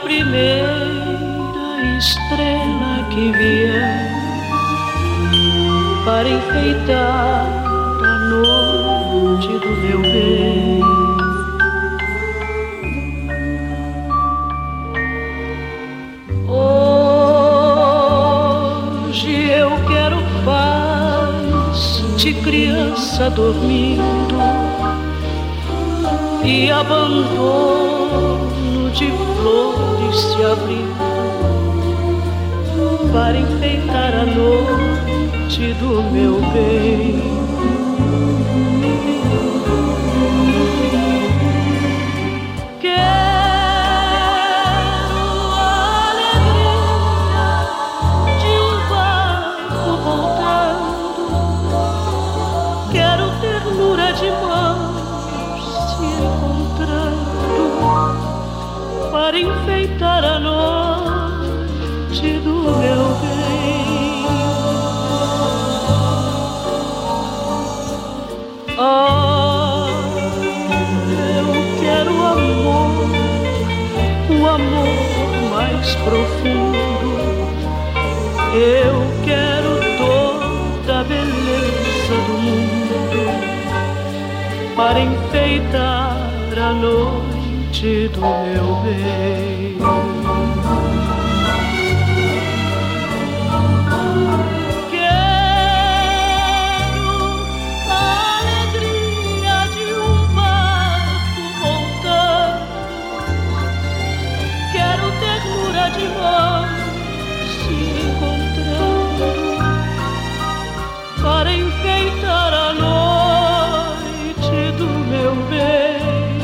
primeira estrela que vier para enfeitar a noite do meu bem. Hoje eu quero paz de criança dormindo e abandono de flores se abrindo para enfeitar a noite do meu bem. Quero a alegria de um barco voltando, quero ternura de mãos se encontrando para enfeitar a noite do meu bem. Ah, eu quero amor, o amor mais profundo. Eu quero toda a beleza do mundo para enfeitar a noite do meu bem. Quero a alegria de um barco voltando, quero ternura de mãos se encontrando para enfeitar a noite do meu bem.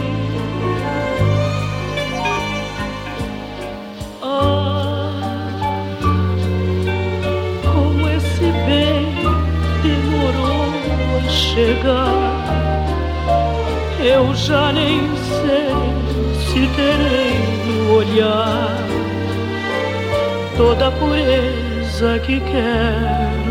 Chegar, eu já nem sei se terei no olhar toda a pureza que quero